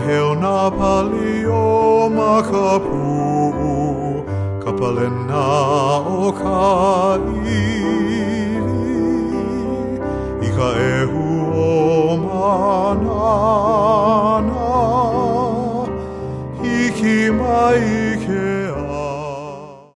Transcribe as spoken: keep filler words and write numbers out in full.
heo na pali o makapu, kapalena o ka iri, i ka ehu o mana